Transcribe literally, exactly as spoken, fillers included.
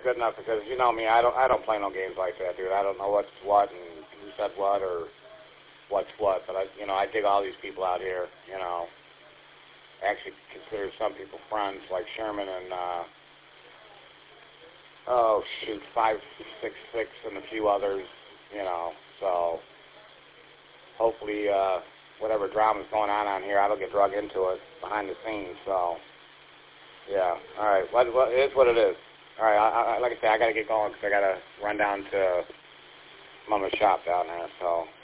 good enough because you know me, I don't I don't play no games like that, dude. I don't know what's what and who said what or what's what, but I you know I dig all these people out here. You know, actually consider some people friends like Sherman and uh, oh shoot, five six six and a few others. You know, so hopefully uh, whatever drama's going on on here, I don't get drug into it behind the scenes. So yeah, all right, what what it is what it is. All right, I, I, like I said, I got to get going because I got to run down to Mama's shop down there, so.